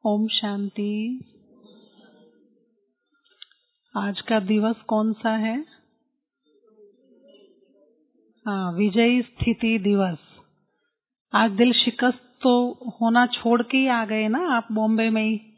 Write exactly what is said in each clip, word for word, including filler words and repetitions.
ओम शांति। आज का दिवस कौन सा है? हाँ, विजयी स्थिति दिवस। आज दिल शिकस्त तो होना छोड़ के ही आ गए ना आप बॉम्बे में ही?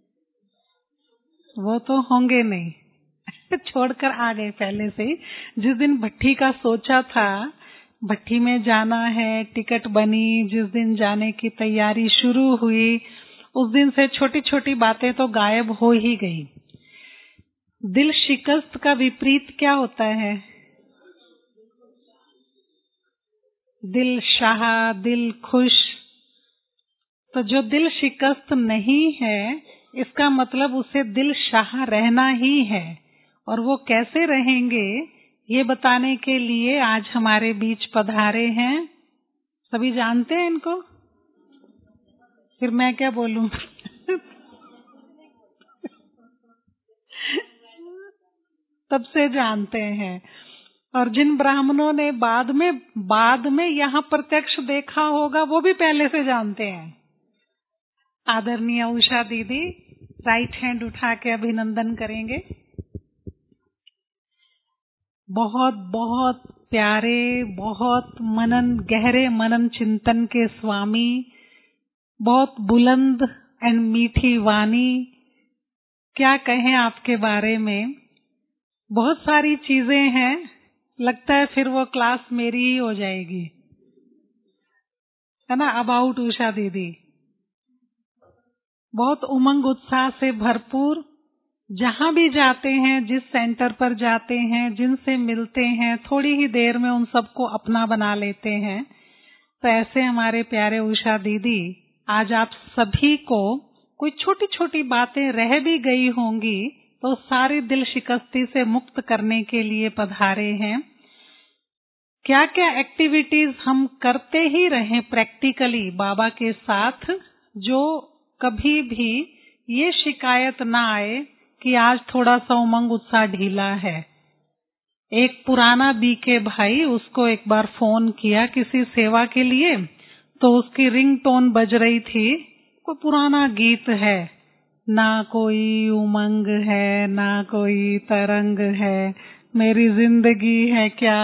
वो तो होंगे नहीं छोड़कर आ गए पहले से ही। जिस दिन भट्टी का सोचा था, भट्टी में जाना है, टिकट बनी, जिस दिन जाने की तैयारी शुरू हुई, उस दिन से छोटी छोटी बातें तो गायब हो ही गई। दिल शिकस्त का विपरीत क्या होता है? दिल शाह, दिल खुश। तो जो दिल शिकस्त नहीं है, इसका मतलब उसे दिल शाह रहना ही है। और वो कैसे रहेंगे, ये बताने के लिए आज हमारे बीच पधारे हैं। सभी जानते हैं इनको? फिर मैं क्या बोलूं तब से जानते हैं। और जिन ब्राह्मणों ने बाद में बाद में यहाँ प्रत्यक्ष देखा होगा, वो भी पहले से जानते हैं। आदरणीय उषा दीदी राइट हैंड उठा के अभिनंदन करेंगे। बहुत बहुत प्यारे, बहुत मनन गहरे मनन चिंतन के स्वामी, बहुत बुलंद एंड मीठी वाणी। क्या कहें आपके बारे में, बहुत सारी चीजें हैं। लगता है फिर वो क्लास मेरी ही हो जाएगी, है ना, अबाउट उषा दीदी। बहुत उमंग उत्साह से भरपूर, जहां भी जाते हैं, जिस सेंटर पर जाते हैं, जिनसे मिलते हैं, थोड़ी ही देर में उन सबको अपना बना लेते हैं। तो ऐसे हमारे प्यारे उषा दीदी आज आप सभी को कोई छोटी छोटी बातें रह भी गई होंगी तो सारी दिल शिकस्ती से मुक्त करने के लिए पधारे हैं। क्या क्या एक्टिविटीज हम करते ही रहें प्रैक्टिकली बाबा के साथ, जो कभी भी ये शिकायत ना आए कि आज थोड़ा सा उमंग उत्साह ढीला है। एक पुराना बीके भाई, उसको एक बार फोन किया किसी सेवा के लिए, तो उसकी रिंगटोन बज रही थी, कोई पुराना गीत है, ना कोई उमंग है, ना कोई तरंग है, मेरी जिंदगी है क्या।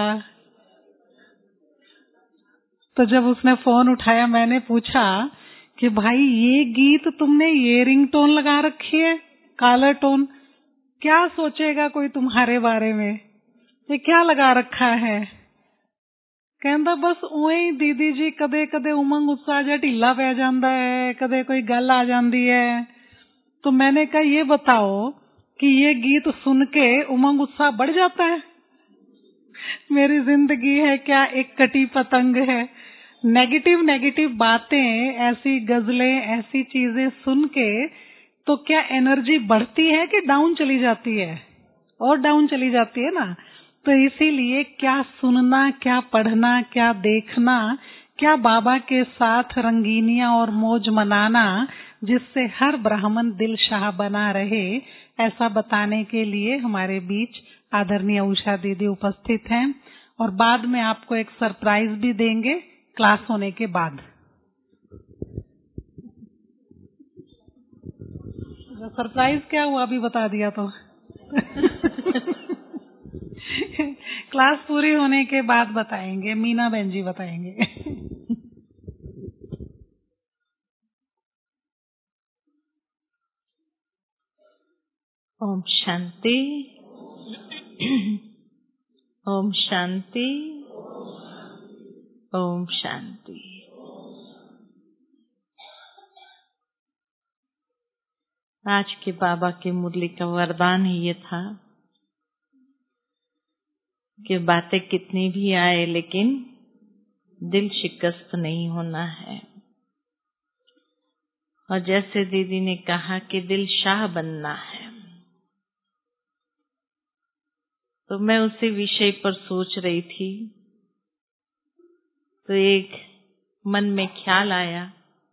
तो जब उसने फोन उठाया, मैंने पूछा कि भाई ये गीत तुमने ये रिंगटोन लगा रखी है, कालर टोन, क्या सोचेगा कोई तुम्हारे बारे में, ये क्या लगा रखा है? कहता बस उही दीदी जी, कदे कदे उमंग उत्साह जा ढीला पै जांदा है, कदे कोई गल आ जाती है। तो मैंने कहा ये बताओ कि ये गीत सुन के उमंग उत्साह बढ़ जाता है? मेरी जिंदगी है क्या एक कटी पतंग है। नेगेटिव नेगेटिव बातें, ऐसी गजलें, ऐसी चीजें सुन के तो क्या एनर्जी बढ़ती है कि डाउन चली जाती है? और डाउन चली जाती है ना। तो इसीलिए क्या सुनना, क्या पढ़ना, क्या देखना, क्या बाबा के साथ रंगीनियां और मौज मनाना, जिससे हर ब्राह्मण दिल शाह बना रहे, ऐसा बताने के लिए हमारे बीच आदरणीय उषा दीदी उपस्थित हैं। और बाद में आपको एक सरप्राइज भी देंगे क्लास होने के बाद। सरप्राइज क्या हुआ अभी बता दिया तो क्लास पूरी होने के बाद बताएंगे, मीना बहन जी बताएंगे ओम शांति। ओम शांति। ओम शांति। आज के बाबा के मुरली का वरदान ही ये था कि बातें कितनी भी आए लेकिन दिल शिकस्त नहीं होना है। और जैसे दीदी ने कहा कि दिल शाह बनना है, तो मैं उसी विषय पर सोच रही थी, तो एक मन में ख्याल आया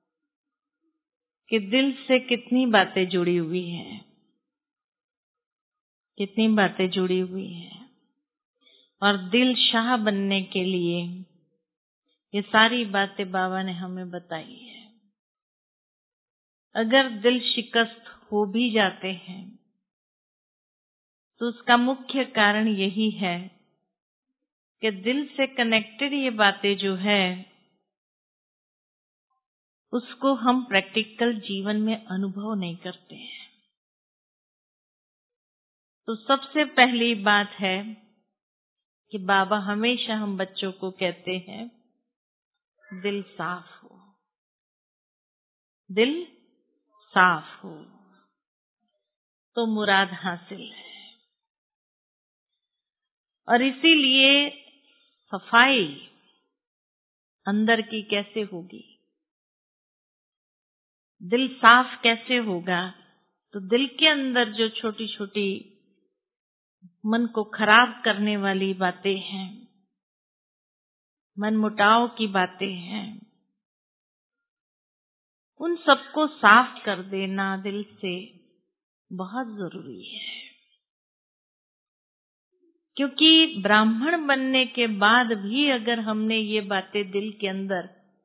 कि दिल से कितनी बातें जुड़ी हुई हैं, कितनी बातें जुड़ी हुई हैं। और दिल शाह बनने के लिए ये सारी बातें बाबा ने हमें बताई है। अगर दिल शिकस्त हो भी जाते हैं तो उसका मुख्य कारण यही है कि दिल से कनेक्टेड ये बातें जो है उसको हम प्रैक्टिकल जीवन में अनुभव नहीं करते हैं। तो सबसे पहली बात है कि बाबा हमेशा हम बच्चों को कहते हैं दिल साफ हो, दिल साफ हो तो मुराद हासिल है। और इसीलिए सफाई अंदर की कैसे होगी, दिल साफ कैसे होगा, तो दिल के अंदर जो छोटी छोटी मन को खराब करने वाली बातें हैं, मन मुटाव की बातें हैं, उन सबको साफ कर देना दिल से बहुत जरूरी है। क्योंकि ब्राह्मण बनने के बाद भी अगर हमने ये बातें दिल के अंदर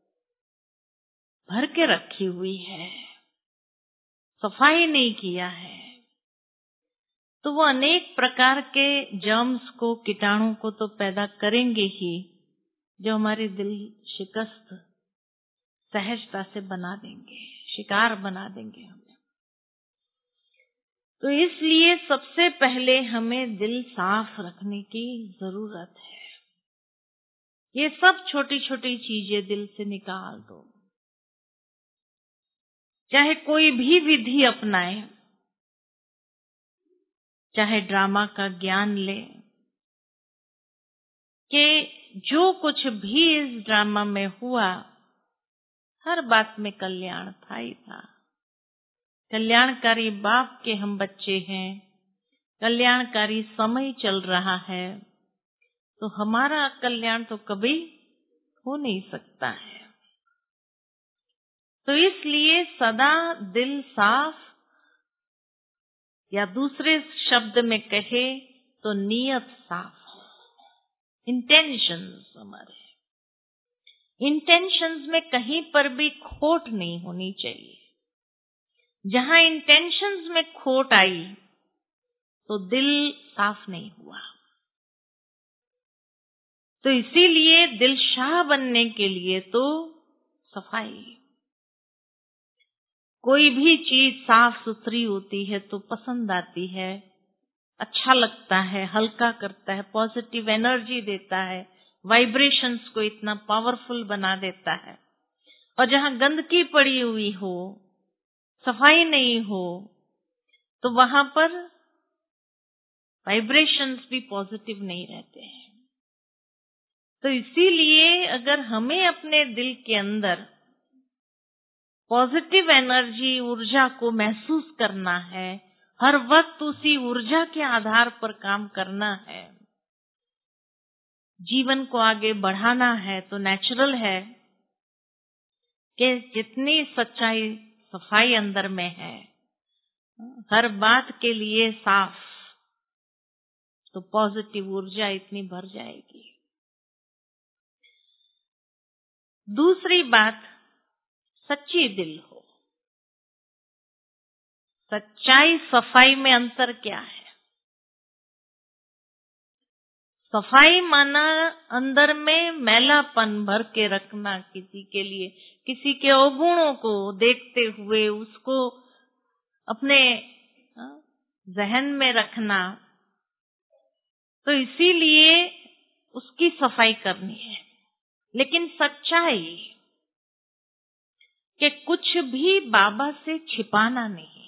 भर के रखी हुई है, सफाई नहीं किया है, तो वो अनेक प्रकार के जर्म्स को, कीटाणु को तो पैदा करेंगे ही, जो हमारी दिल शिकस्त सहजता से बना देंगे, शिकार बना देंगे हमें। तो इसलिए सबसे पहले हमें दिल साफ रखने की जरूरत है। ये सब छोटी छोटी चीजें दिल से निकाल दो। चाहे कोई भी विधि अपनाए, चाहे ड्रामा का ज्ञान ले कि जो कुछ भी इस ड्रामा में हुआ हर बात में कल्याण था ही था। कल्याणकारी बाप के हम बच्चे हैं, कल्याणकारी समय चल रहा है, तो हमारा कल्याण तो कभी हो नहीं सकता है। तो इसलिए सदा दिल साफ, या दूसरे शब्द में कहे तो नियत साफ, इंटेंशंस हमारे, इंटेंशंस में कहीं पर भी खोट नहीं होनी चाहिए। जहां इंटेंशंस में खोट आई तो दिल साफ नहीं हुआ। तो इसीलिए दिल शाह बनने के लिए तो सफाई, कोई भी चीज साफ सुथरी होती है तो पसंद आती है, अच्छा लगता है, हल्का करता है, पॉजिटिव एनर्जी देता है, वाइब्रेशंस को इतना पावरफुल बना देता है। और जहां गंदगी पड़ी हुई हो, सफाई नहीं हो, तो वहां पर वाइब्रेशंस भी पॉजिटिव नहीं रहते हैं। तो इसीलिए अगर हमें अपने दिल के अंदर पॉजिटिव एनर्जी, ऊर्जा को महसूस करना है, हर वक्त उसी ऊर्जा के आधार पर काम करना है, जीवन को आगे बढ़ाना है, तो नेचुरल है कि जितनी सच्चाई, सफाई अंदर में है, हर बात के लिए साफ, तो पॉजिटिव ऊर्जा इतनी भर जाएगी। दूसरी बात, सच्ची दिल हो। सच्चाई सफाई में अंतर क्या है? सफाई माना अंदर में मैलापन भर के रखना, किसी के लिए, किसी के अवगुणों को देखते हुए उसको अपने जहन में रखना, तो इसीलिए उसकी सफाई करनी है। लेकिन सच्चाई कि कुछ भी बाबा से छिपाना नहीं है।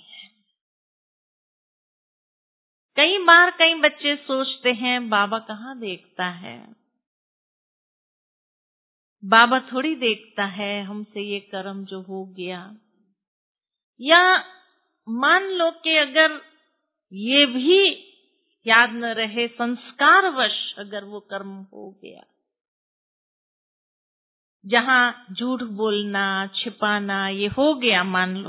कई बार कई बच्चे सोचते हैं बाबा कहाँ देखता है, बाबा थोड़ी देखता है हमसे ये कर्म जो हो गया। या मान लो कि अगर ये भी याद न रहे, संस्कारवश अगर वो कर्म हो गया, जहां झूठ बोलना, छिपाना ये हो गया, मान लो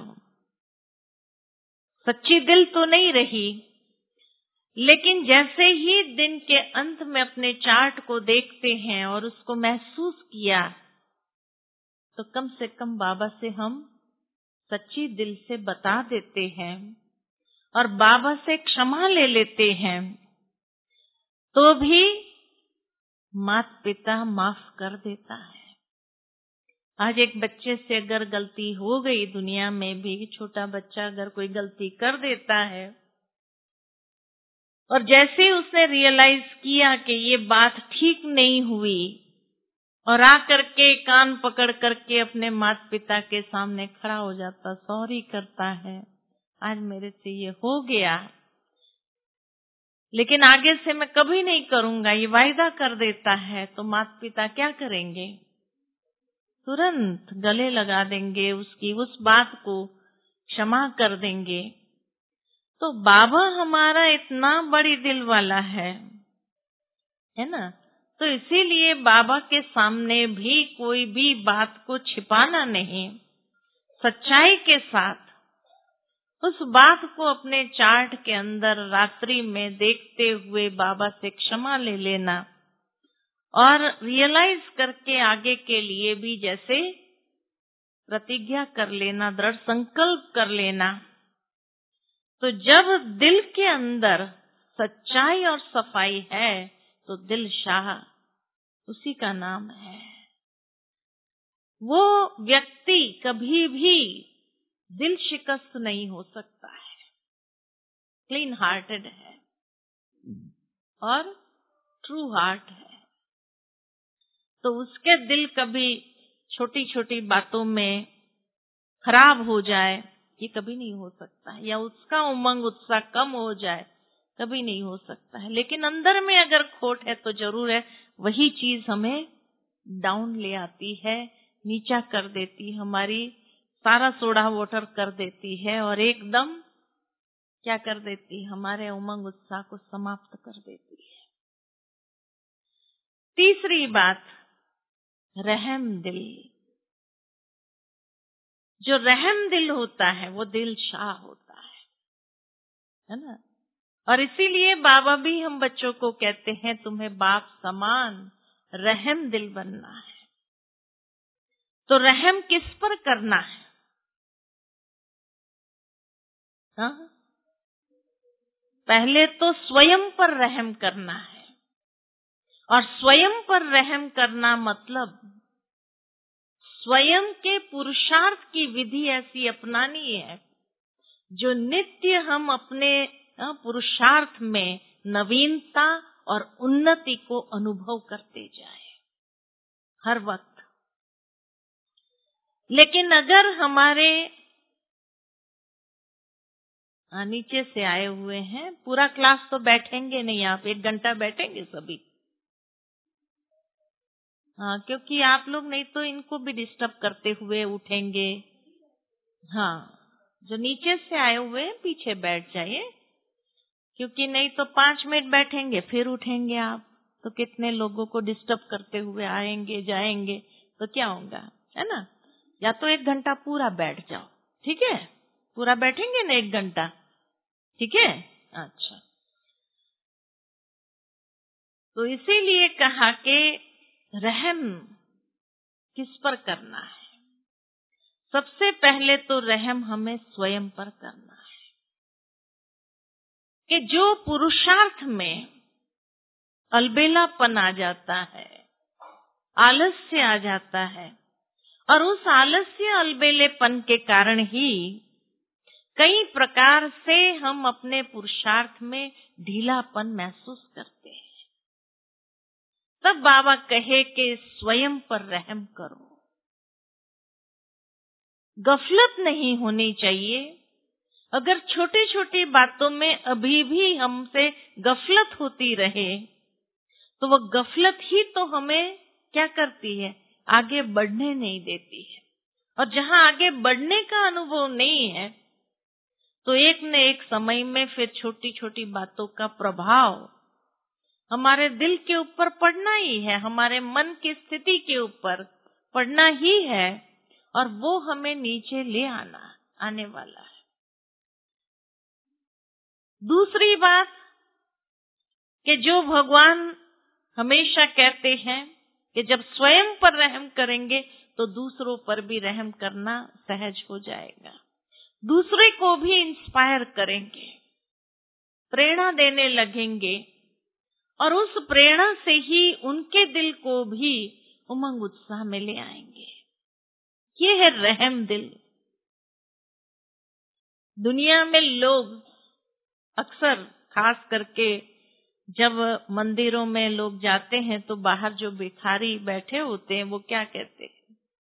सच्ची दिल तो नहीं रही, लेकिन जैसे ही दिन के अंत में अपने चार्ट को देखते हैं और उसको महसूस किया, तो कम से कम बाबा से हम सच्ची दिल से बता देते हैं और बाबा से क्षमा ले लेते हैं, तो भी माता पिता माफ कर देता है। आज एक बच्चे से अगर गलती हो गई, दुनिया में भी छोटा बच्चा अगर कोई गलती कर देता है और जैसे ही उसने रियलाइज किया कि ये बात ठीक नहीं हुई और आ करके कान पकड़ करके अपने माता पिता के सामने खड़ा हो जाता, सॉरी करता है, आज मेरे से ये हो गया लेकिन आगे से मैं कभी नहीं करूंगा, ये वायदा कर देता है, तो माता पिता क्या करेंगे? तुरंत गले लगा देंगे, उसकी उस बात को क्षमा कर देंगे। तो बाबा हमारा इतना बड़ी दिल वाला है, है ना? तो इसीलिए बाबा के सामने भी कोई भी बात को छिपाना नहीं, सच्चाई के साथ उस बात को अपने चार्ट के अंदर रात्रि में देखते हुए बाबा से क्षमा ले लेना और रियलाइज करके आगे के लिए भी जैसे प्रतिज्ञा कर लेना, दृढ़ संकल्प कर लेना। तो जब दिल के अंदर सच्चाई और सफाई है तो दिल शाह उसी का नाम है। वो व्यक्ति कभी भी दिल शिकस्त नहीं हो सकता है, क्लीन हार्टेड है और ट्रू हार्ट है। तो उसके दिल कभी छोटी छोटी बातों में खराब हो जाए, ये कभी नहीं हो सकता है, या उसका उमंग उत्साह कम हो जाए, कभी नहीं हो सकता है। लेकिन अंदर में अगर खोट है तो जरूर है, वही चीज हमें डाउन ले आती है, नीचा कर देती, हमारी सारा सोडा वाटर कर देती है और एकदम क्या कर देती, हमारे उमंग उत्साह को समाप्त कर देती है। तीसरी बात, रहम दिल। जो रहम दिल होता है वो दिल शाह होता है, है ना? और इसीलिए बाबा भी हम बच्चों को कहते हैं तुम्हें बाप समान रहम दिल बनना है। तो रहम किस पर करना है? हाँ? पहले तो स्वयं पर रहम करना है, और स्वयं पर रहम करना मतलब स्वयं के पुरुषार्थ की विधि ऐसी अपनानी है जो नित्य हम अपने पुरुषार्थ में नवीनता और उन्नति को अनुभव करते जाए हर वक्त। लेकिन अगर हमारे नीचे से आए हुए हैं, पूरा क्लास तो बैठेंगे नहीं, आप एक घंटा बैठेंगे सभी, हाँ, क्योंकि आप लोग नहीं तो इनको भी डिस्टर्ब करते हुए उठेंगे। हाँ, जो नीचे से आए हुए हैं पीछे बैठ जाइए, क्योंकि नहीं तो पांच मिनट बैठेंगे फिर उठेंगे आप, तो कितने लोगों को डिस्टर्ब करते हुए आएंगे जाएंगे, तो क्या होगा, है ना? या तो एक घंटा पूरा बैठ जाओ, ठीक है? पूरा बैठेंगे ना एक घंटा, ठीक है? अच्छा, तो इसीलिए कहा कि रहम किस पर करना है? सबसे पहले तो रहम हमें स्वयं पर करना है कि जो पुरुषार्थ में अलबेलापन आ जाता है, आलस्य आ जाता है, और उस आलस्य अलबेलेपन के कारण ही कई प्रकार से हम अपने पुरुषार्थ में ढीलापन महसूस करते हैं। तब बाबा कहे कि स्वयं पर रहम करो, गफलत नहीं होनी चाहिए। अगर छोटी छोटी बातों में अभी भी हमसे गफलत होती रहे तो वो गफलत ही तो हमें क्या करती है, आगे बढ़ने नहीं देती है। और जहां आगे बढ़ने का अनुभव नहीं है तो एक न एक समय में फिर छोटी छोटी बातों का प्रभाव हमारे दिल के ऊपर पड़ना ही है, हमारे मन की स्थिति के ऊपर पड़ना ही है, और वो हमें नीचे ले आना आने वाला है। दूसरी बात कि जो भगवान हमेशा कहते हैं कि जब स्वयं पर रहम करेंगे तो दूसरों पर भी रहम करना सहज हो जाएगा। दूसरे को भी इंस्पायर करेंगे, प्रेरणा देने लगेंगे, और उस प्रेरणा से ही उनके दिल को भी उमंग उत्साह में ले आएंगे। ये है रहम दिल। दुनिया में लोग अक्सर, खास करके जब मंदिरों में लोग जाते हैं तो बाहर जो भिखारी बैठे होते हैं वो क्या कहते हैं?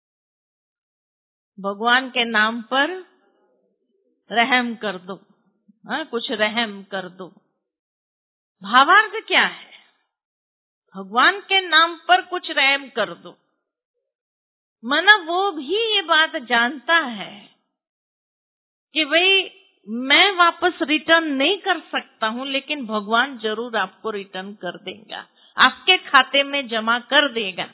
भगवान के नाम पर रहम कर दो, हाँ, कुछ रहम कर दो। भावार्थ क्या है? भगवान के नाम पर कुछ रहम कर दो। माना वो भी ये बात जानता है कि भाई मैं वापस रिटर्न नहीं कर सकता हूं, लेकिन भगवान जरूर आपको रिटर्न कर देगा, आपके खाते में जमा कर देगा।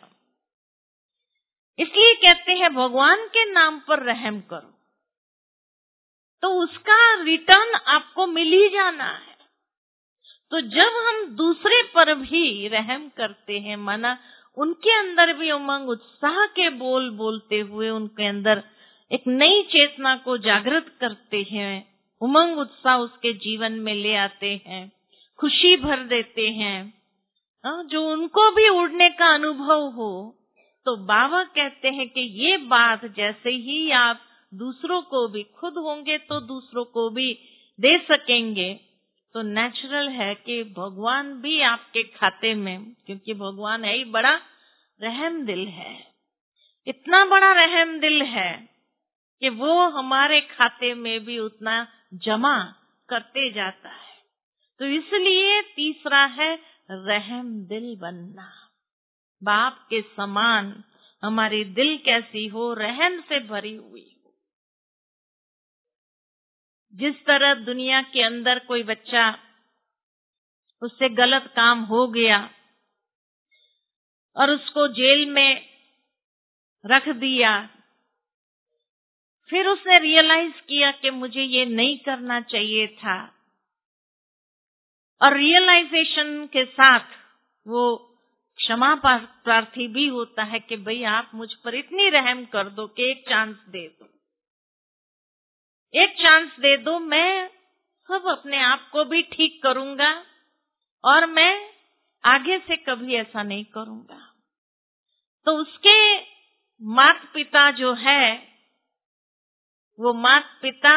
इसलिए कहते हैं भगवान के नाम पर रहम करो, तो उसका रिटर्न आपको मिल ही जाना है। तो जब हम दूसरे पर भी रहम करते हैं, माना उनके अंदर भी उमंग उत्साह के बोल बोलते हुए उनके अंदर एक नई चेतना को जागृत करते हैं, उमंग उत्साह उसके जीवन में ले आते हैं, खुशी भर देते हैं, जो उनको भी उड़ने का अनुभव हो, तो बाबा कहते हैं कि ये बात जैसे ही आप दूसरों को भी, खुद होंगे तो दूसरों को भी दे सकेंगे, तो नेचुरल है कि भगवान भी आपके खाते में, क्योंकि भगवान है ही बड़ा रहम दिल है, इतना बड़ा रहम दिल है कि वो हमारे खाते में भी उतना जमा करते जाता है। तो इसलिए तीसरा है रहम दिल बनना। बाप के समान हमारी दिल कैसी हो, रहम से भरी हुई हो। जिस तरह दुनिया के अंदर कोई बच्चा, उससे गलत काम हो गया और उसको जेल में रख दिया, फिर उसने रियलाइज किया कि मुझे ये नहीं करना चाहिए था, और रियलाइजेशन के साथ वो क्षमा प्रार्थी भी होता है कि भाई आप मुझ पर इतनी रहम कर दो कि एक चांस दे दो, एक चांस दे दो, मैं सब अपने आप को भी ठीक करूंगा और मैं आगे से कभी ऐसा नहीं करूंगा। तो उसके माता पिता जो है, वो माता पिता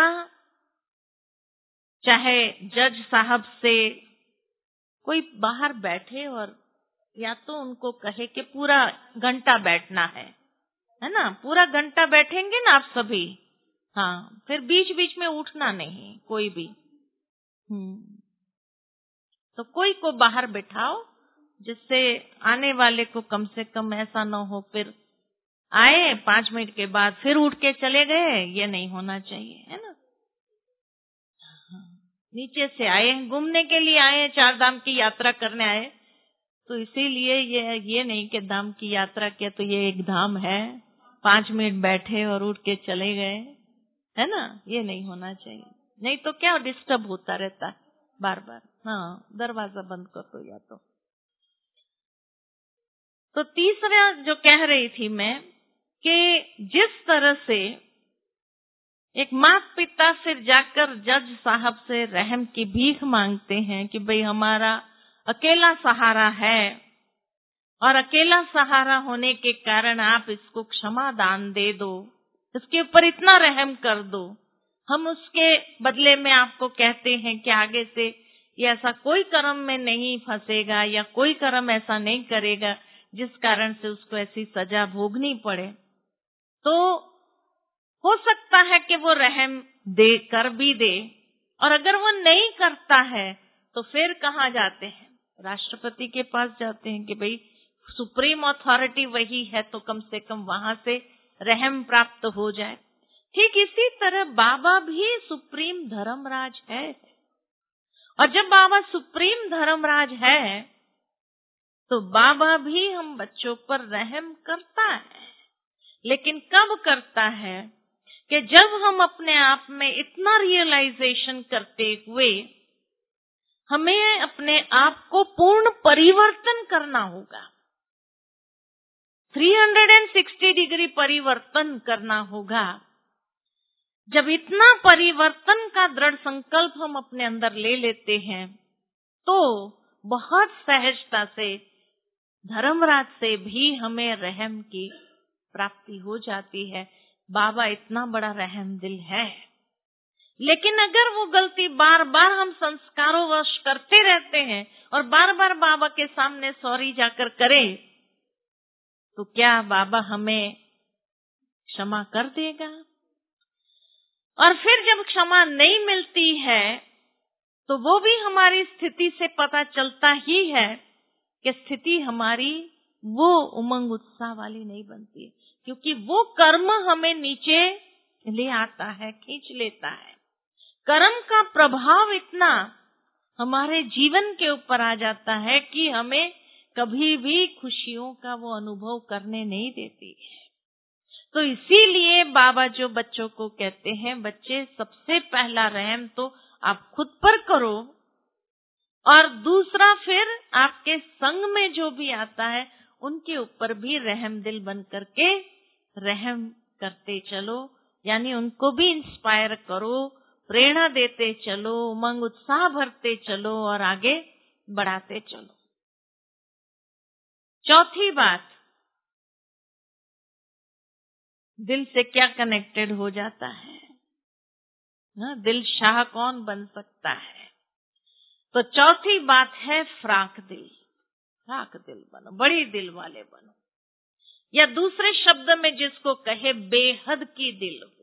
चाहे जज साहब से कोई बाहर बैठे और या तो उनको कहे कि पूरा घंटा बैठना है, है ना, पूरा घंटा बैठेंगे ना आप सभी, हाँ, फिर बीच बीच में उठना नहीं कोई भी। हम्म तो कोई को बाहर बैठाओ, जिससे आने वाले को कम से कम ऐसा न हो फिर आए पांच मिनट के बाद फिर उठ के चले गए, ये नहीं होना चाहिए, है ना। नीचे से आए, घूमने के लिए आए, चार धाम की यात्रा करने आए, तो इसीलिए ये ये नहीं कि धाम की यात्रा किया तो ये एक धाम है, पांच मिनट बैठे और उठ के चले गए, है ना, ये नहीं होना चाहिए। नहीं तो क्या डिस्टर्ब होता रहता है बार बार। हाँ, दरवाजा बंद कर दो या तो। तो तीसरा जो कह रही थी मैं कि जिस तरह से एक माता पिता फिर जाकर जज साहब से रहम की भीख मांगते हैं कि भाई हमारा अकेला सहारा है और अकेला सहारा होने के कारण आप इसको क्षमा दान दे दो, इसके ऊपर इतना रहम कर दो, हम उसके बदले में आपको कहते हैं कि आगे से ये ऐसा कोई कर्म में नहीं फंसेगा या कोई कर्म ऐसा नहीं करेगा जिस कारण से उसको ऐसी सजा भोगनी पड़े। तो हो सकता है कि वो रहम दे कर भी दे, और अगर वो नहीं करता है तो फिर कहाँ जाते हैं? राष्ट्रपति के पास जाते हैं कि भाई सुप्रीम अथॉरिटी वही है तो कम से कम वहां से रहम प्राप्त हो जाए। ठीक इसी तरह बाबा भी सुप्रीम धर्मराज है, और जब बाबा सुप्रीम धर्मराज है तो बाबा भी हम बच्चों पर रहम करता है, लेकिन कब करता है कि जब हम अपने आप में इतना रियलाइजेशन करते हुए हमें अपने आप को पूर्ण परिवर्तन करना होगा। तीन सौ साठ डिग्री परिवर्तन करना होगा। जब इतना परिवर्तन का दृढ़ संकल्प हम अपने अंदर ले लेते हैं तो बहुत सहजता से धर्मराज से भी हमें रहम की प्राप्ति हो जाती है। बाबा इतना बड़ा रहम दिल है। लेकिन अगर वो गलती बार बार हम संस्कारों वश करते रहते हैं और बार बार बाबा के सामने सॉरी जाकर करें, तो क्या बाबा हमें क्षमा कर देगा? और फिर जब क्षमा नहीं मिलती है तो वो भी हमारी स्थिति से पता चलता ही है कि स्थिति हमारी वो उमंग उत्साह वाली नहीं बनती है, क्योंकि वो कर्म हमें नीचे ले आता है, खींच लेता है। कर्म का प्रभाव इतना हमारे जीवन के ऊपर आ जाता है कि हमें कभी भी खुशियों का वो अनुभव करने नहीं देती है। तो इसीलिए बाबा जो बच्चों को कहते हैं, बच्चे सबसे पहला रहम तो आप खुद पर करो और दूसरा फिर आपके संग में जो भी आता है उनके ऊपर भी रहम दिल बन करके रहम करते चलो, यानी उनको भी इंस्पायर करो, प्रेरणा देते चलो, उमंग उत्साह भरते चलो और आगे बढ़ाते चलो। चौथी बात, दिल से क्या कनेक्टेड हो जाता है ना, दिल शाह कौन बन सकता है? तो चौथी बात है फ्राक दिल। फ्राक दिल बनो, बड़ी दिल वाले बनो, या दूसरे शब्द में जिसको कहे बेहद की दिल हो।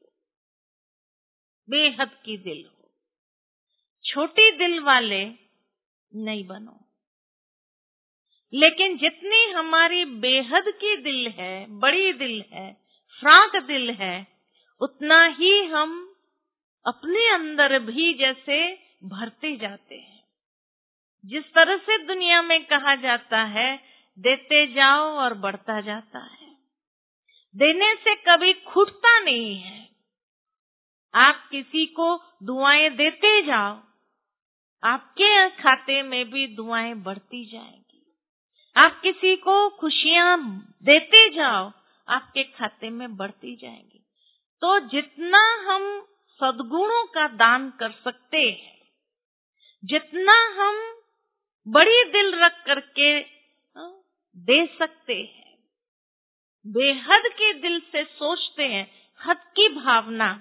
बेहद की दिल हो, छोटी दिल वाले नहीं बनो। लेकिन जितनी हमारी बेहद की दिल है, बड़ी दिल है, फ्राक दिल है, उतना ही हम अपने अंदर भी जैसे भरते जाते हैं। जिस तरह से दुनिया में कहा जाता है देते जाओ और बढ़ता जाता है, देने से कभी खूटता नहीं है। आप किसी को दुआएं देते जाओ, आपके खाते में भी दुआएं बढ़ती जाएंगी। आप किसी को खुशियां देते जाओ, आपके खाते में बढ़ती जाएंगी। तो जितना हम सद्गुणों का दान कर सकते हैं, जितना हम बड़ी दिल रख करके दे सकते हैं, बेहद के दिल से सोचते हैं, हद की भावना,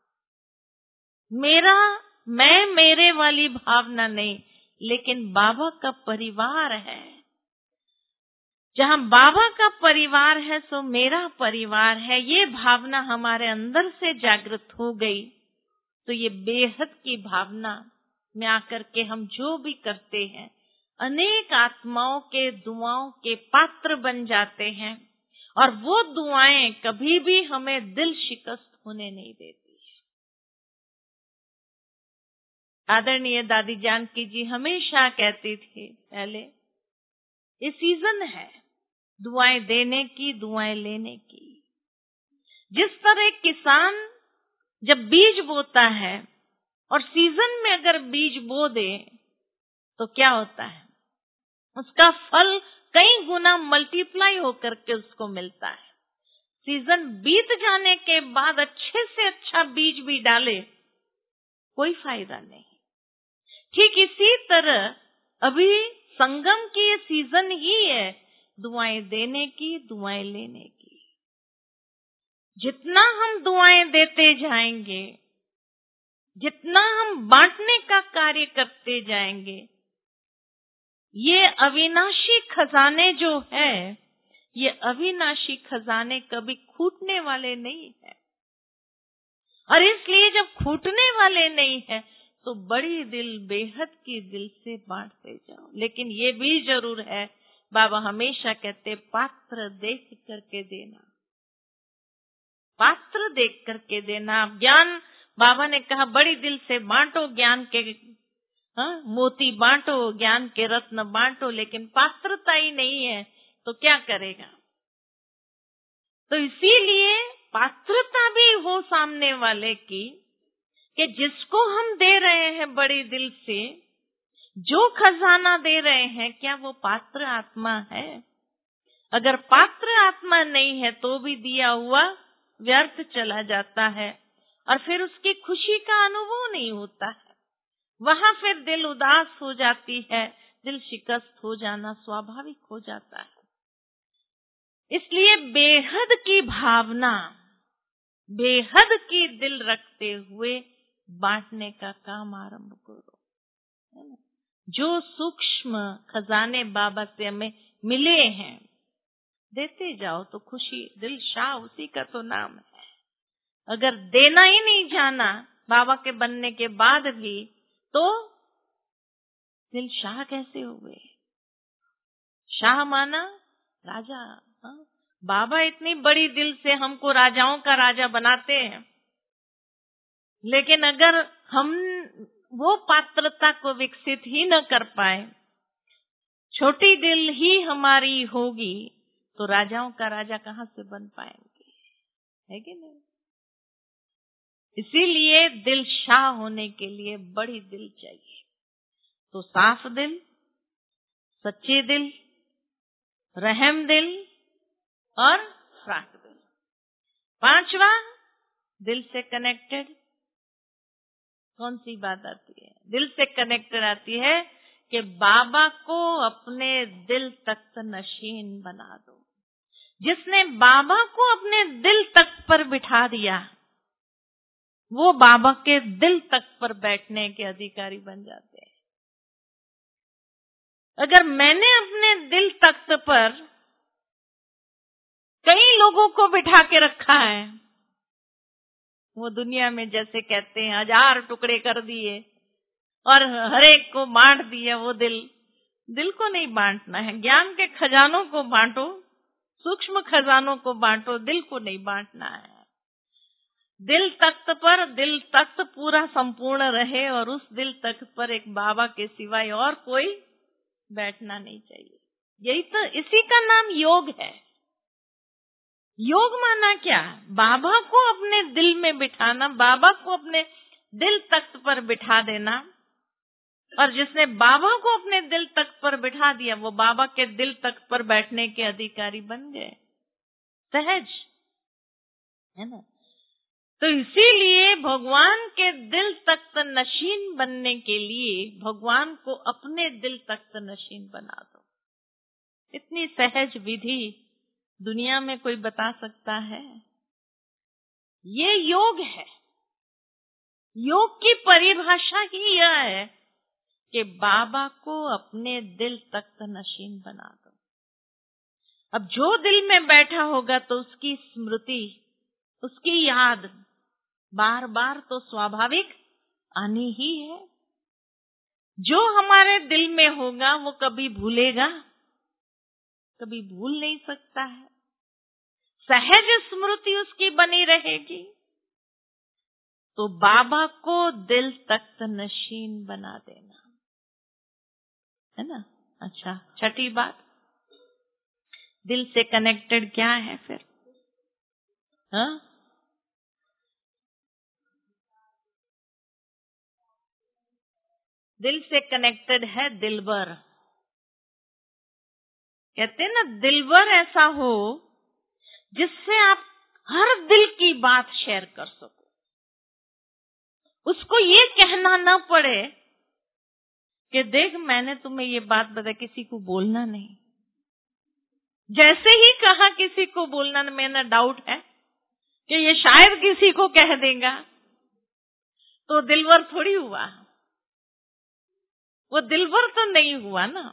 मेरा मैं मेरे वाली भावना नहीं, लेकिन बाबा का परिवार है। जहाँ बाबा का परिवार है सो मेरा परिवार है, ये भावना हमारे अंदर से जागृत हो गई तो ये बेहद की भावना में आकर के हम जो भी करते हैं, अनेक आत्माओं के दुआओं के पात्र बन जाते हैं और वो दुआएं कभी भी हमें दिल शिकस्त होने नहीं देती। आदरणीय दादी जानकी जी हमेशा कहती थी, पहले ये सीजन है दुआएं देने की, दुआएं लेने की। जिस तरह किसान जब बीज बोता है और सीजन में अगर बीज बो दे तो क्या होता है, उसका फल कई गुना मल्टीप्लाई होकर के उसको मिलता है। सीजन बीत जाने के बाद अच्छे से अच्छा बीज भी डाले, कोई फायदा नहीं। ठीक इसी तरह अभी संगम की ये सीजन ही है दुआएं देने की, दुआएं लेने की। जितना हम दुआएं देते जाएंगे, जितना हम बांटने का कार्य करते जाएंगे, ये अविनाशी खजाने जो है, ये अविनाशी खजाने कभी खूटने वाले नहीं है। और इसलिए जब खूटने वाले नहीं है तो बड़ी दिल, बेहद की दिल से बांटते जाओ। लेकिन ये भी जरूर है, बाबा हमेशा कहते पात्र देख करके देना, पात्र देख करके देना। ज्ञान बाबा ने कहा बड़ी दिल से बांटो, ज्ञान के हाँ, मोती बांटो, ज्ञान के रत्न बांटो, लेकिन पात्रता ही नहीं है तो क्या करेगा। तो इसीलिए पात्रता भी हो सामने वाले की, कि जिसको हम दे रहे हैं बड़ी दिल से, जो खजाना दे रहे हैं, क्या वो पात्र आत्मा है? अगर पात्र आत्मा नहीं है तो भी दिया हुआ व्यर्थ चला जाता है और फिर उसकी खुशी का अनुभव नहीं होता है। वहां फिर दिल उदास हो जाती है, दिल शिकस्त हो जाना स्वाभाविक हो जाता है। इसलिए बेहद की भावना, बेहद की दिल रखते हुए बांटने का काम आरंभ करो, है ना। जो सूक्ष्म खजाने बाबा से हमें मिले हैं, देते जाओ तो खुशी। दिल शाह उसी का तो नाम है। अगर देना ही नहीं जाना बाबा के बनने के बाद भी, तो दिल शाह कैसे हुए? शाह माना राजा। हाँ? बाबा इतनी बड़ी दिल से हमको राजाओं का राजा बनाते हैं, लेकिन अगर हम वो पात्रता को विकसित ही न कर पाए, छोटी दिल ही हमारी होगी, तो राजाओं का राजा कहाँ से बन पाएंगे, है कि नहीं? इसीलिए दिल शाह होने के लिए बड़ी दिल चाहिए। तो साफ दिल, सच्चे दिल, रहम दिल और फ्राक दिल। पांचवा, दिल से कनेक्टेड। कौन सी बात आती है? दिल से कनेक्टेड आती है कि बाबा को अपने दिल तख्त नशीन बना दो। जिसने बाबा को अपने दिल तख्त पर बिठा दिया, वो बाबा के दिल तख्त पर बैठने के अधिकारी बन जाते हैं। अगर मैंने अपने दिल तख्त पर कई लोगों को बिठा के रखा है, वो दुनिया में जैसे कहते हैं हजार टुकड़े कर दिए और हर एक को बांट दिया, वो दिल दिल को नहीं बांटना है। ज्ञान के खजानों को बांटो, सूक्ष्म खजानों को बांटो, दिल को नहीं बांटना है। दिल तख्त पर दिल तख्त पूरा संपूर्ण रहे और उस दिल तख्त पर एक बाबा के सिवाय और कोई बैठना नहीं चाहिए। यही तो, इसी का नाम योग है। योग माना क्या? बाबा को अपने दिल में बिठाना, बाबा को अपने दिल तख्त पर बिठा देना। और जिसने बाबा को अपने दिल तख्त पर बिठा दिया, वो बाबा के दिल तख्त पर बैठने के अधिकारी बन गए। सहज है ना। तो इसीलिए भगवान के दिल तख्त नशीन बनने के लिए भगवान को अपने दिल तख्त नशीन बना दो। इतनी सहज विधि दुनिया में कोई बता सकता है? ये योग है। योग की परिभाषा ही यह है कि बाबा को अपने दिल तख्त नशीन बना दो। अब जो दिल में बैठा होगा तो उसकी स्मृति, उसकी याद बार बार तो स्वाभाविक आनी ही है। जो हमारे दिल में होगा वो कभी भूलेगा, कभी भूल नहीं सकता है। सहज स्मृति उसकी बनी रहेगी। तो बाबा को दिल तख्त नशीन बना देना, है ना। अच्छा, छठी बात, दिल से कनेक्टेड क्या है फिर? हाँ, दिल से कनेक्टेड है दिलबर। कहते हैं ना, दिलबर ऐसा हो जिससे आप हर दिल की बात शेयर कर सको। उसको ये कहना ना पड़े कि देख मैंने तुम्हें ये बात बताई, किसी को बोलना नहीं। जैसे ही कहा किसी को बोलना, मैंने डाउट है कि ये शायद किसी को कह देगा, तो दिलबर थोड़ी हुआ, वो दिलबर तो नहीं हुआ ना।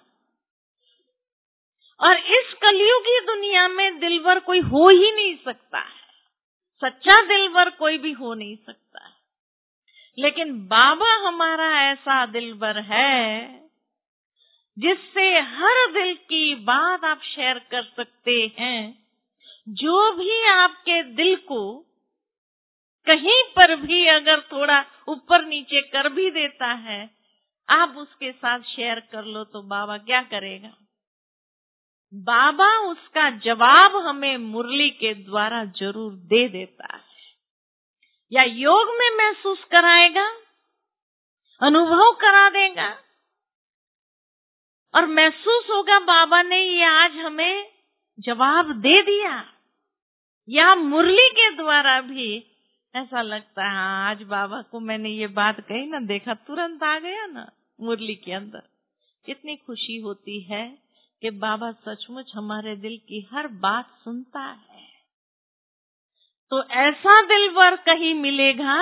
और इस कलयुगी दुनिया में दिलबर कोई हो ही नहीं सकता है, सच्चा दिलबर कोई भी हो नहीं सकता है। लेकिन बाबा हमारा ऐसा दिलबर है जिससे हर दिल की बात आप शेयर कर सकते हैं। जो भी आपके दिल को कहीं पर भी अगर थोड़ा ऊपर नीचे कर भी देता है, आप उसके साथ शेयर कर लो, तो बाबा क्या करेगा? बाबा उसका जवाब हमें मुरली के द्वारा जरूर दे देता है, या योग में महसूस कराएगा, अनुभव करा देगा, और महसूस होगा बाबा ने ये आज हमें जवाब दे दिया, या मुरली के द्वारा भी ऐसा लगता है हाँ आज बाबा को मैंने ये बात कही ना, देखा तुरंत आ गया ना मुरली के अंदर। कितनी खुशी होती है कि बाबा सचमुच हमारे दिल की हर बात सुनता है। तो ऐसा दिलवर कहीं मिलेगा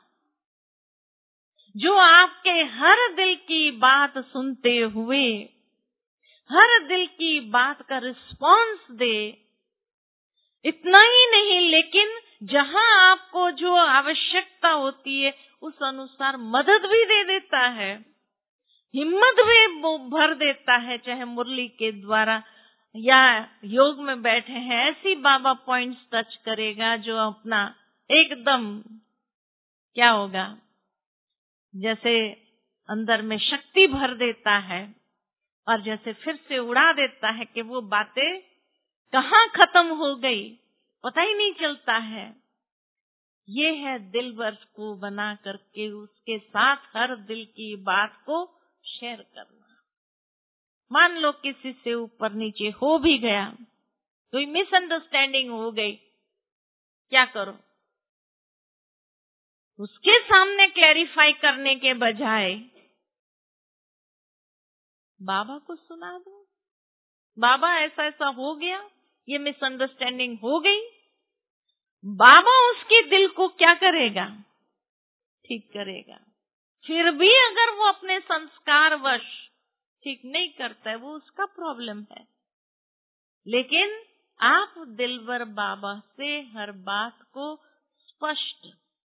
जो आपके हर दिल की बात सुनते हुए हर दिल की बात का रिस्पॉन्स दे। इतना ही नहीं, लेकिन जहां आपको जो आवश्यकता होती है उस अनुसार मदद भी दे देता है, हिम्मत भी भर देता है, चाहे मुरली के द्वारा या योग में बैठे हैं। ऐसी बाबा पॉइंट्स टच करेगा जो अपना एकदम क्या होगा, जैसे अंदर में शक्ति भर देता है और जैसे फिर से उड़ा देता है कि वो बातें कहाँ खत्म हो गई पता ही नहीं चलता है। ये है दिलवर को बना करके उसके साथ हर दिल की बात को शेयर करना। मान लो किसी से ऊपर नीचे हो भी गया, कोई मिसअंडरस्टैंडिंग हो गई, क्या करो? उसके सामने क्लैरिफाई करने के बजाय बाबा को सुना दो, बाबा ऐसा ऐसा हो गया, ये मिसअंडरस्टैंडिंग हो गई। बाबा उसके दिल को क्या करेगा? ठीक करेगा। फिर भी अगर वो अपने संस्कार वश ठीक नहीं करता है, वो उसका प्रॉब्लम है। लेकिन आप दिलवर बाबा से हर बात को स्पष्ट,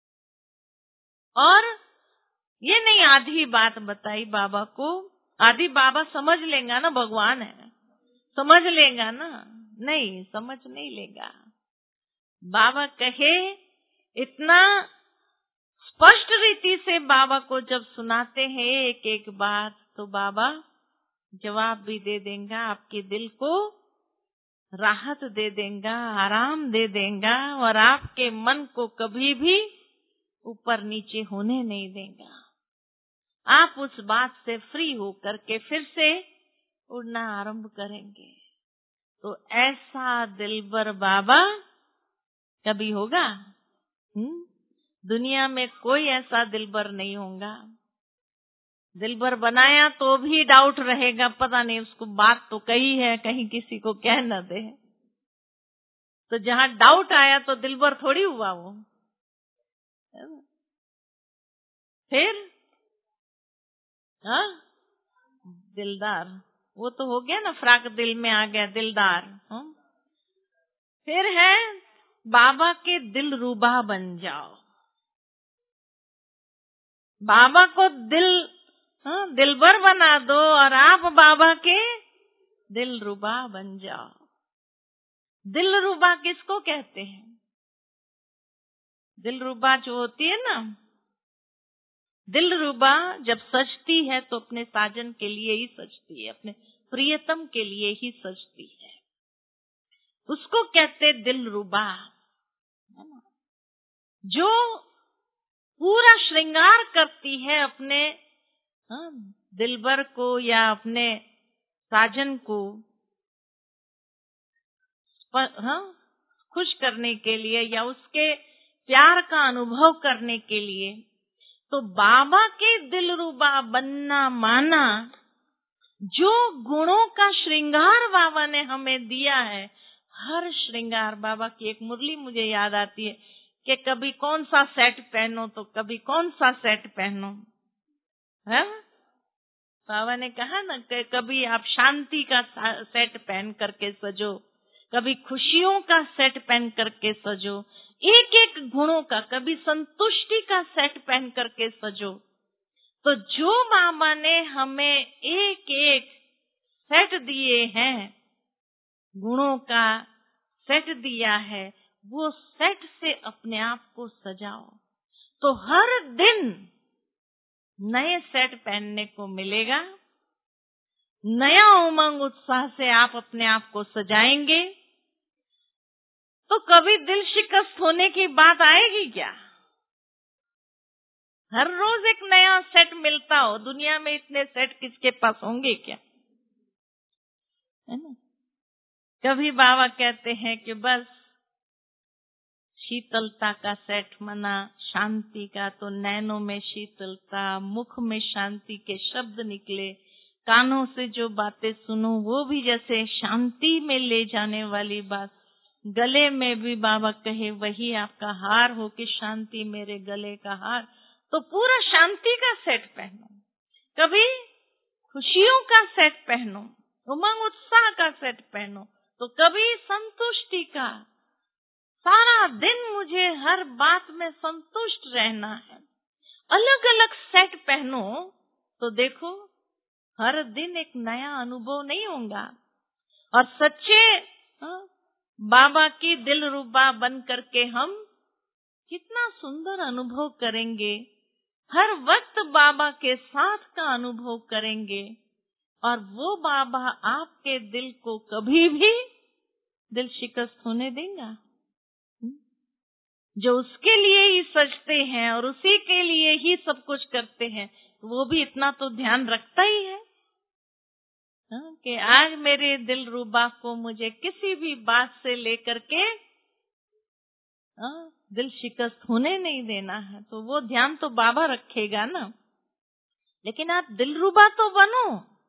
और ये नहीं आधी बात बताई बाबा को, आधी बाबा समझ लेगा ना, भगवान है, समझ लेगा ना, नहीं समझ नहीं लेगा। बाबा कहे इतना स्पष्ट रीति से बाबा को जब सुनाते हैं एक एक बात, तो बाबा जवाब भी दे देगा, आपके दिल को राहत दे देगा, आराम दे देगा, और आपके मन को कभी भी ऊपर नीचे होने नहीं देगा। आप उस बात से फ्री होकर के फिर से उड़ना आरंभ करेंगे। तो ऐसा दिलबर बाबा कभी होगा? हम्म दुनिया में कोई ऐसा दिलबर नहीं होगा। दिलबर बनाया तो भी डाउट रहेगा, पता नहीं उसको बात तो कही है, कहीं किसी को कह न दे। तो जहां डाउट आया तो दिलबर थोड़ी हुआ वो। फिर हाँ दिलदार, वो तो हो गया ना, फ्राक दिल में आ गया दिलदार। हाँ? फिर है बाबा के दिल रुबा बन जाओ। बाबा को दिल हाँ, दिलबर बना दो और आप बाबा के दिल रुबा बन जाओ। दिल रुबा किसको कहते हैं? दिल रुबा जो होती है ना, दिल रुबा जब सजती है तो अपने साजन के लिए ही सजती है, अपने प्रियतम के लिए ही सजती है, उसको कहते दिल रुबा। जो पूरा श्रृंगार करती है अपने हाँ, दिलबर को या अपने साजन को हाँ, खुश करने के लिए या उसके प्यार का अनुभव करने के लिए। तो बाबा के दिलरुबा बनना माना, जो गुणों का श्रृंगार बाबा ने हमें दिया है, हर श्रृंगार। बाबा की एक मुरली मुझे याद आती है कि कभी कौन सा सेट पहनो तो कभी कौन सा सेट पहनो है। बाबा ने कहा ना कि कभी आप शांति का सेट पहन करके सजो, कभी खुशियों का सेट पहन करके सजो, एक एक गुणों का, कभी संतुष्टि का सेट पहन करके सजो। तो जो बाबा ने हमें एक एक सेट दिए हैं, गुणों का सेट दिया है, वो सेट से अपने आप को सजाओ। तो हर दिन नए सेट पहनने को मिलेगा, नया उमंग उत्साह से आप अपने आप को सजाएंगे। तो कभी दिल शिकस्त होने की बात आएगी क्या? हर रोज एक नया सेट मिलता हो, दुनिया में इतने सेट किसके पास होंगे क्या? है ना? कभी बाबा कहते हैं कि बस शीतलता का सेट मना, शांति का, तो नैनों में शीतलता, मुख में शांति के शब्द निकले, कानों से जो बातें सुनो वो भी जैसे शांति में ले जाने वाली बात, गले में भी बाबा कहे वही आपका हार हो कि शांति मेरे गले का हार। तो पूरा शांति का सेट पहनो, कभी खुशियों का सेट पहनो, उमंग उत्साह का सेट पहनो, तो कभी संतुष्टि का। सारा दिन मुझे हर बात में संतुष्ट रहना है। अलग अलग सेट पहनो तो देखो हर दिन एक नया अनुभव नहीं होगा। और सच्चे हाँ, बाबा की दिलरुबा बन करके हम कितना सुंदर अनुभव करेंगे, हर वक्त बाबा के साथ का अनुभव करेंगे। और वो बाबा आपके दिल को कभी भी दिल शिकस्त होने देगा। जो उसके लिए ही सजते हैं और उसी के लिए ही सब कुछ करते हैं, वो भी इतना तो ध्यान रखता ही है हाँ, कि आज मेरे दिल रुबा को मुझे किसी भी बात से लेकर के हाँ, दिल शिकस्त होने नहीं देना है। तो वो ध्यान तो बाबा रखेगा ना। लेकिन आप दिल रुबा तो बनो,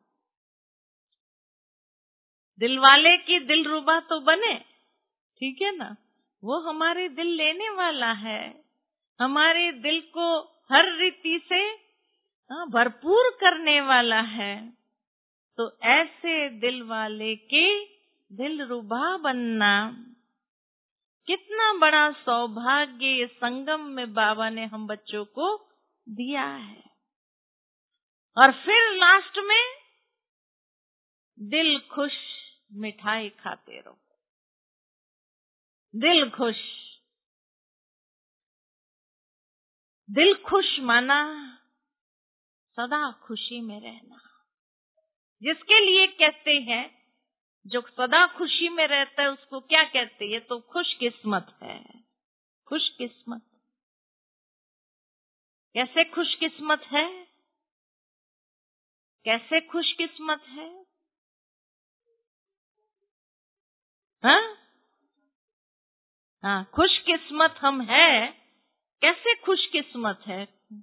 दिल वाले की दिल रुबा तो बने, ठीक है ना। वो हमारे दिल लेने वाला है, हमारे दिल को हर रीति से भरपूर करने वाला है। तो ऐसे दिल वाले के दिल रुबा बनना कितना बड़ा सौभाग्य ये संगम में बाबा ने हम बच्चों को दिया है। और फिर लास्ट में दिल खुश मिठाई खाते रहो, दिल खुश। दिल खुश माना सदा खुशी में रहना। जिसके लिए कहते हैं जो सदा खुशी में रहता है उसको क्या कहते हैं? ये तो खुशकिस्मत है। खुशकिस्मत कैसे खुशकिस्मत है? कैसे खुशकिस्मत है? हाँ हाँ, खुशकिस्मत हम है। कैसे खुशकिस्मत है?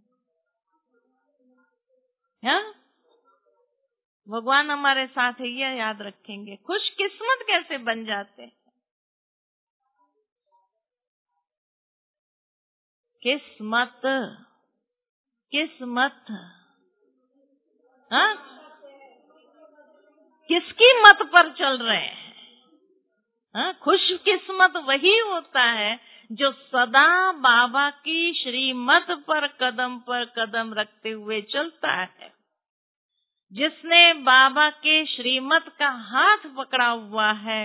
हाँ, भगवान हमारे साथ है, ये याद रखेंगे। खुशकिस्मत कैसे बन जाते हैं? किस्मत, किस्मत हाँ, किसकी मत पर चल रहे हैं? हाँ, खुशकिस्मत वही होता है जो सदा बाबा की श्रीमत पर कदम पर कदम रखते हुए चलता है। जिसने बाबा के श्रीमत का हाथ पकड़ा हुआ है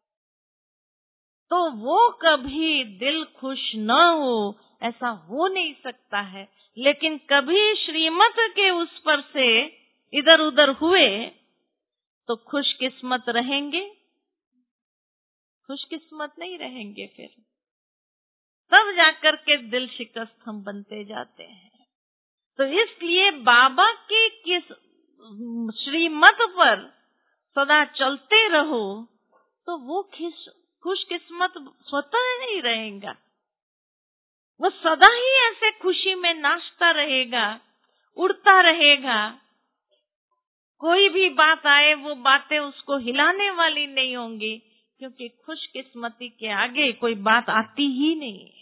तो वो कभी दिल खुश न हो ऐसा हो नहीं सकता है। लेकिन कभी श्रीमत के उस पर से इधर उधर हुए तो खुशकिस्मत रहेंगे? खुशकिस्मत नहीं रहेंगे। फिर तब जाकर के दिल शिकस्त हम बनते जाते हैं। तो इसलिए बाबा की किस श्रीमत पर सदा चलते रहो तो वो खुशकिस्मत स्वतः नहीं रहेगा। वो सदा ही ऐसे खुशी में नाचता रहेगा, उड़ता रहेगा। कोई भी बात आए वो बातें उसको हिलाने वाली नहीं होंगी, क्योंकि खुशकिस्मती के आगे कोई बात आती ही नहीं है।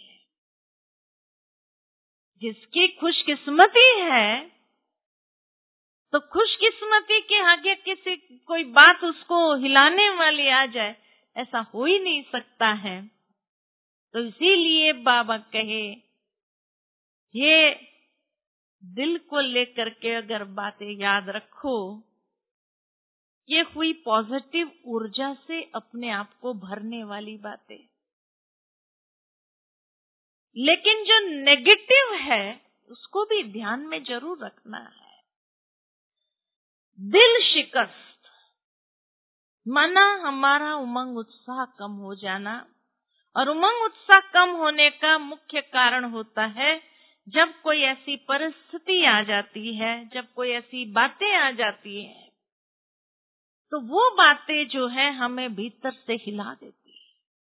जिसकी खुशकिस्मती है तो खुशकिस्मती के आगे किसी कोई बात उसको हिलाने वाली आ जाए ऐसा हो ही नहीं सकता है। तो इसीलिए बाबा कहे ये दिल को लेकर के अगर बातें याद रखो, ये हुई पॉजिटिव ऊर्जा से अपने आप को भरने वाली बातें। लेकिन जो नेगेटिव है उसको भी ध्यान में जरूर रखना है। दिल शिकस्त माना हमारा उमंग उत्साह कम हो जाना। और उमंग उत्साह कम होने का मुख्य कारण होता है जब कोई ऐसी परिस्थिति आ जाती है, जब कोई ऐसी बातें आ जाती है तो वो बातें जो है हमें भीतर से हिला देती है।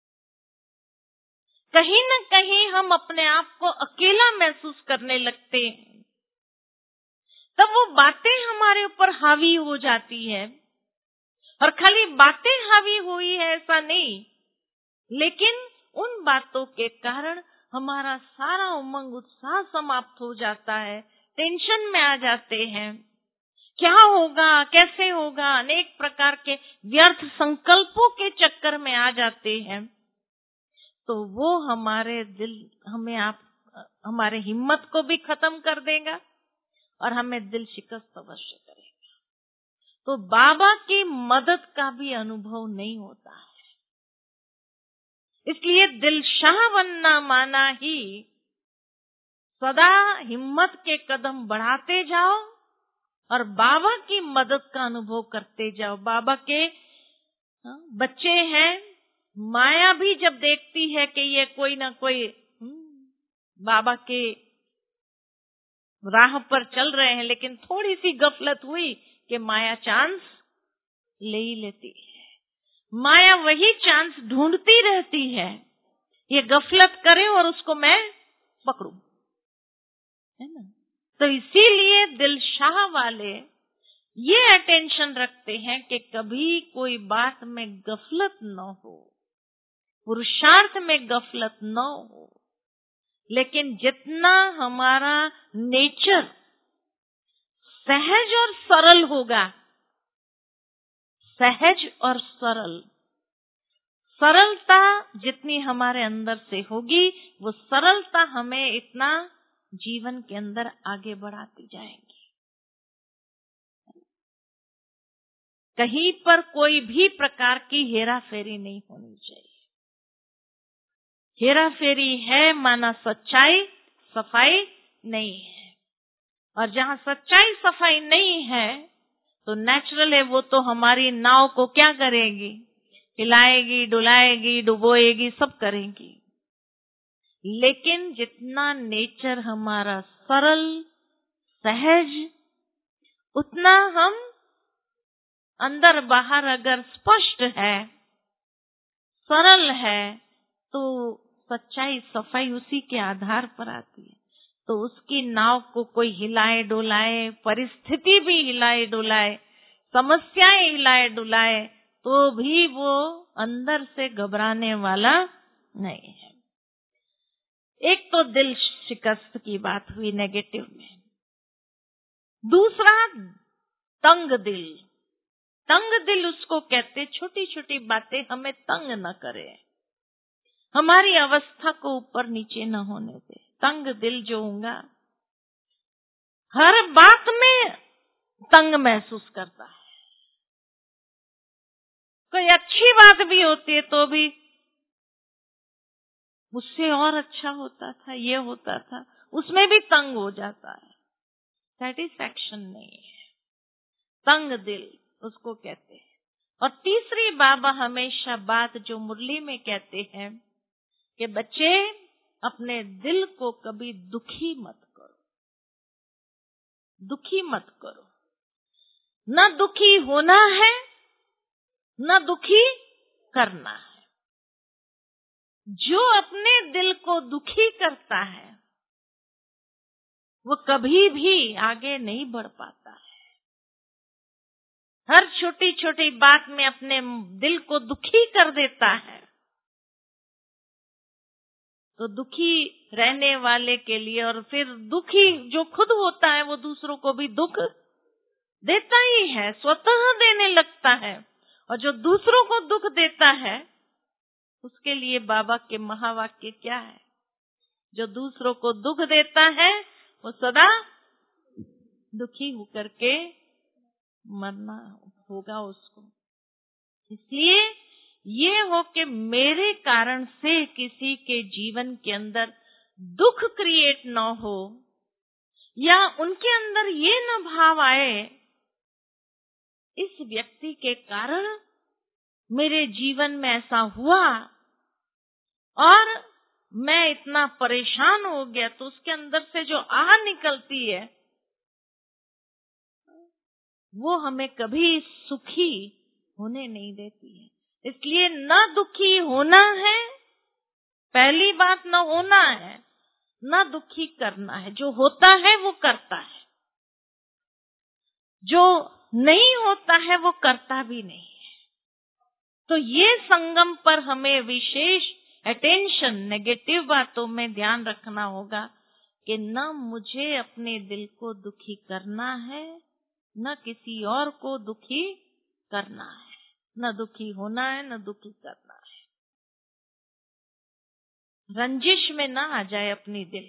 कहीं न कहीं हम अपने आप को अकेला महसूस करने लगते हैं, तब वो बातें हमारे ऊपर हावी हो जाती है। और खाली बातें हावी हुई है ऐसा नहीं, लेकिन उन बातों के कारण हमारा सारा उमंग उत्साह समाप्त हो जाता है, टेंशन में आ जाते हैं, क्या होगा, कैसे होगा, अनेक प्रकार के व्यर्थ संकल्पों के चक्कर में आ जाते हैं। तो वो हमारे दिल हमें आप हमारे हिम्मत को भी खत्म कर देगा और हमें दिल शिकस्त अवश्य करेगा। तो बाबा की मदद का भी अनुभव नहीं होता है। इसलिए दिल शाह बनना माना ही सदा हिम्मत के कदम बढ़ाते जाओ और बाबा की मदद का अनुभव करते जाओ। बाबा के बच्चे हैं, माया भी जब देखती है कि ये कोई ना कोई बाबा के राह पर चल रहे हैं, लेकिन थोड़ी सी गफलत हुई कि माया चांस ले ही लेती है। माया वही चांस ढूंढती रहती है, ये गफलत करे और उसको मैं पकड़ूं, है ना। तो इसीलिए दिल शाह वाले ये अटेंशन रखते हैं कि कभी कोई बात में गफलत न हो, पुरुषार्थ में गफलत न हो। लेकिन जितना हमारा नेचर सहज और सरल होगा, सहज और सरल, सरलता जितनी हमारे अंदर से होगी, वो सरलता हमें इतना जीवन के अंदर आगे बढ़ाती जाएगी। कहीं पर कोई भी प्रकार की हेरा फेरी नहीं होनी चाहिए। हेरा फेरी है माना सच्चाई सफाई नहीं है, और जहाँ सच्चाई सफाई नहीं है तो नेचुरल है वो तो हमारी नाव को क्या करेगी, हिलाएगी, डुलाएगी, डुबोएगी, सब करेगी। लेकिन जितना नेचर हमारा सरल सहज, उतना हम अंदर बाहर अगर स्पष्ट है, सरल है, तो सच्चाई सफाई उसी के आधार पर आती है। तो उसकी नाव को कोई हिलाए डुलाए, परिस्थिति भी हिलाए डुलाए, समस्याएं हिलाए डुलाए, तो भी वो अंदर से घबराने वाला नहीं है। एक तो दिल शिकस्त की बात हुई नेगेटिव में। दूसरा तंग दिल। तंग दिल उसको कहते, छोटी छोटी बातें हमें तंग न करे, हमारी अवस्था को ऊपर नीचे न होने दे। तंग दिल जो होगा हर बात में तंग महसूस करता है। कोई अच्छी बात भी होती है तो भी मुझसे और अच्छा होता था, ये होता था, उसमें भी तंग हो जाता है, सेटिस्फैक्शन नहीं है। तंग दिल उसको कहते हैं। और तीसरी बाबा हमेशा बात जो मुरली में कहते हैं कि बच्चे अपने दिल को कभी दुखी मत करो, दुखी मत करो। न दुखी होना है, न दुखी करना है। जो अपने दिल को दुखी करता है वो कभी भी आगे नहीं बढ़ पाता है। हर छोटी छोटी बात में अपने दिल को दुखी कर देता है। तो दुखी रहने वाले के लिए, और फिर दुखी जो खुद होता है वो दूसरों को भी दुख देता ही है, स्वतः देने लगता है। और जो दूसरों को दुख देता है उसके लिए बाबा के महावाक्य क्या है? जो दूसरों को दुख देता है वो सदा दुखी होकर के मरना होगा उसको। इसलिए ये हो कि मेरे कारण से किसी के जीवन के अंदर दुख क्रिएट न हो, या उनके अंदर ये न भाव आए इस व्यक्ति के कारण मेरे जीवन में ऐसा हुआ और मैं इतना परेशान हो गया। तो उसके अंदर से जो आह निकलती है वो हमें कभी सुखी होने नहीं देती है। इसलिए न दुखी होना है, पहली बात न होना है, न दुखी करना है। जो होता है वो करता है, जो नहीं होता है वो करता भी नहीं है। तो ये संगम पर हमें विशेष अटेंशन, नेगेटिव बातों में ध्यान रखना होगा कि न मुझे अपने दिल को दुखी करना है, न किसी और को दुखी करना है, न दुखी होना है, न दुखी करना है। रंजिश में ना आ जाए अपनी दिल।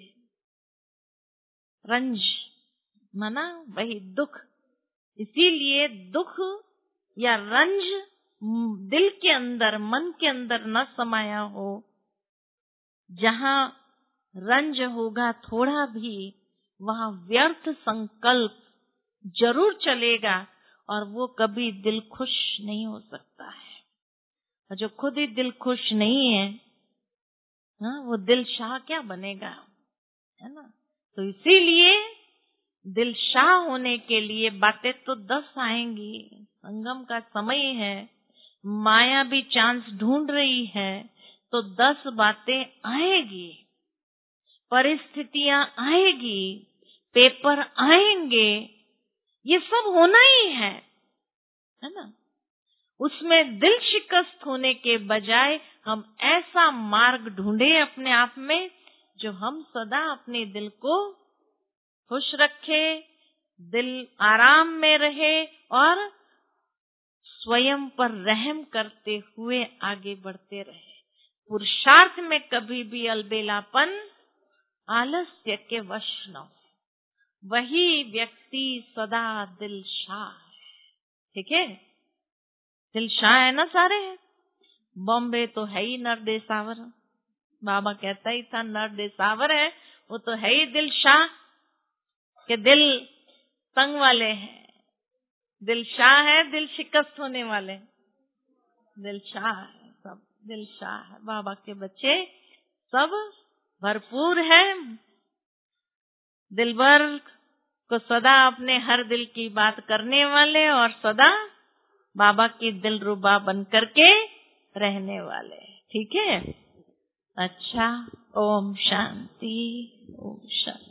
रंज माना वही दुख, इसीलिए दुख या रंज दिल के अंदर, मन के अंदर न समाया हो। जहाँ रंज होगा थोड़ा भी, वहाँ व्यर्थ संकल्प जरूर चलेगा और वो कभी दिल खुश नहीं हो सकता है। और जो खुद ही दिल खुश नहीं है, हाँ, वो दिल शाह क्या बनेगा, है ना। तो इसीलिए दिल शाह होने के लिए बातें तो दस आएंगी। संगम का समय है, माया भी चांस ढूंढ रही है, तो दस बातें आएगी, परिस्थितियां आएगी, पेपर आएंगे, ये सब होना ही है, है ना। उसमें दिल शिकस्त होने के बजाय हम ऐसा मार्ग ढूंढे अपने आप में जो हम सदा अपने दिल को खुश रखे, दिल आराम में रहे और स्वयं पर रहम करते हुए आगे बढ़ते रहे। पुरुषार्थ में कभी भी अलबेलापन, आलस्य के वश न हो। वही व्यक्ति सदा दिल शाह है। ठीक है, दिल शाह है ना सारे। बॉम्बे तो है ही नरदेसावर, बाबा कहता ही था नरदेसावर है, वो तो है ही दिल शाह के दिल तंग वाले हैं। दिल शाह है, दिल शिकस्त होने वाले, दिल शाह है, सब दिल शाह है। बाबा के बच्चे सब भरपूर है। दिलबर को सदा अपने हर दिल की बात करने वाले और सदा बाबा की दिलरुबा बन करके रहने वाले। ठीक है, अच्छा, ओम शांति, ओम शांति।